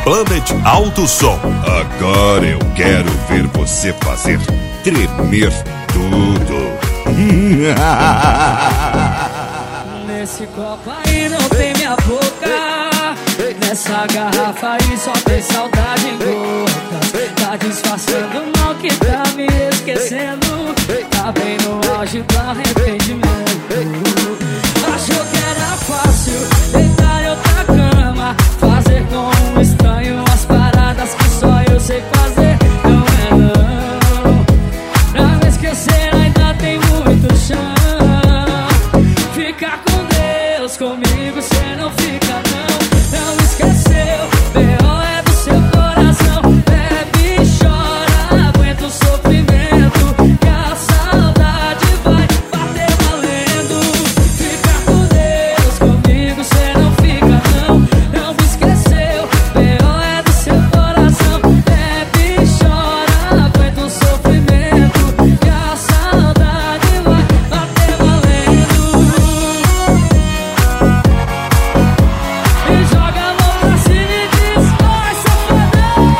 Planet Alto Som. Agora eu quero ver você fazer tremer tudo. Nesse copo aí não tem minha boca, nessa garrafa aí só tem saudade em gotas. Tá disfarçando o mal que tá me esquecendo, tá bem no auge do arrependimento. Achou que era fácil deitar em outra cama, fazer com um estranho as paradas que só eu sei fazer. Não é não, pra me esquecer ainda tem muito chão. Fica com Deus, comigo cê não fica não. Não esqueceu, B.O. é do seu coração. Bebe e chora, aguenta o sofrimento, que a saudade vai bater valendo. Fica com Deus, comigo cê não fica não. Não me esqueceu, B.O. é do seu coração. Bebe e chora, aguenta o sofrimento, que a saudade vai bater valendo. E joga a mão pra cima e diz: vai, safadão.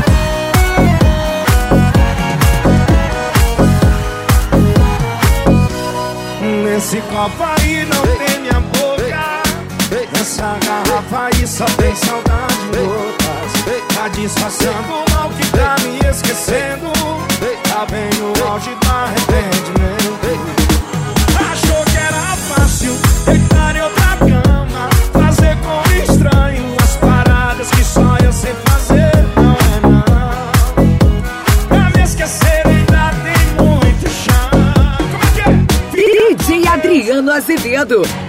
Nesse copo aí não tem minha boca, nessa garrafa aí só tem saudade em gotas. Tá disfarçando o mal que tá me esquecendo, tá bem no auge do arrependimento. Achou que era fácil deitar em outra cama, fazer com um estranho as paradas que só eu sei fazer. Não é não, pra me esquecer ainda tem muito chão. Como é que é? DJ Adriano Azevedo.